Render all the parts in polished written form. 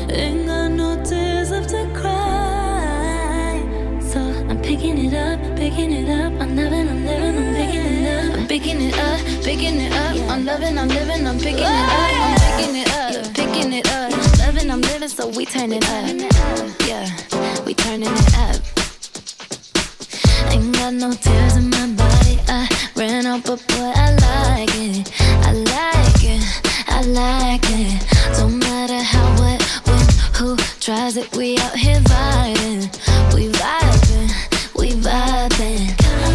Ain't got no tears left to cry. So I'm picking it up, picking it up. I'm living, I'm living, I'm picking it up. I'm picking it up, picking it up. I'm loving, I'm living, I'm picking it up. I'm picking it up, picking it up. Loving, I'm living, so we turn it up. Yeah, we turning it up. Ain't got no tears in my body. I ran out, but boy, I like it. I like it, I like it. Don't matter how, what, when, who tries it. We out here vibing. We vibing, we vibing.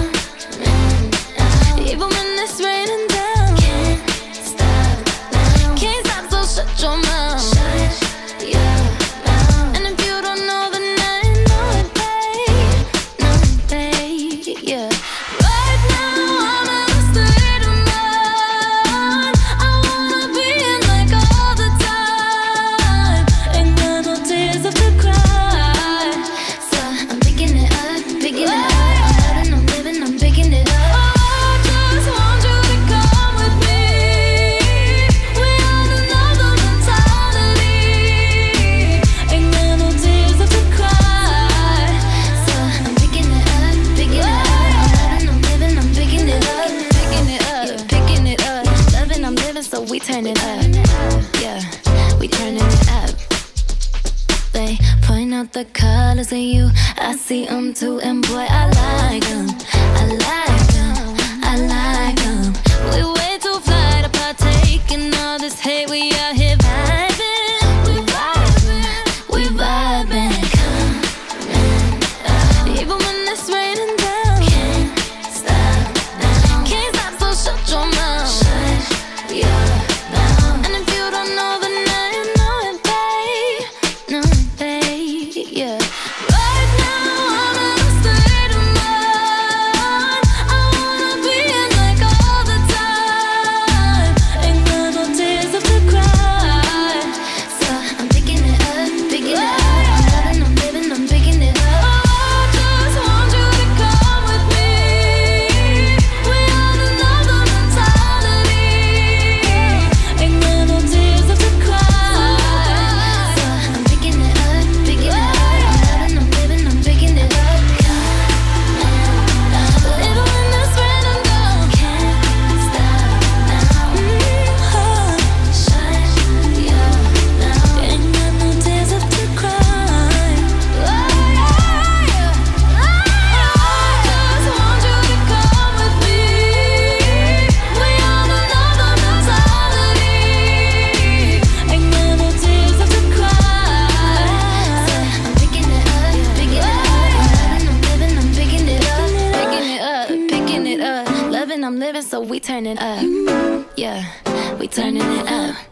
Even when it's raining down, can't stop now. Can't stop, so shut your mouth. Shut your mouth. And if you don't know, then I know it, babe. Know it, babe, yeah. Right now I'm in a state of mind. I wanna be in like all the time. Ain't got no tears left to cry. So I'm picking it up, picking it up. I'm living, I'm picking it up. So we turn it up, yeah, we turning it up. They point out the colors in you, I see them too, and boy, I like them, I like them, I like them. We way too fly to partake in all this hate, we out here vibing, we vibing, we vibing. Come even when it's raining down, can't stop now. Can't stop, so shut your mouth. Yeah, and if you don't know, then I know it, babe. Know it, babe, yeah. Right now I'm in a state of mind. I wanna be in like all the time. Ain't got no tears left to cry. So I'm picking it up, picking it up. I'm loving, I'm living, I'm picking it up. Oh, I just want you to come with me. We on another mentality. Ain't got no tears left to cry. So I'm picking it up, picking it up. I'm loving, I'm living, I'm picking it up. Even when it's raining down, can't stop now. Shut your mouth. Ain't got no tears left to cry. I just want you to come with me. We on another mentality. Ain't got no tears left to cry. So I'm picking it up, picking it up. I'm living, I'm picking it up. Picking it up, picking it up. Loving, I'm living, so we turn it up. Yeah, we turning it up.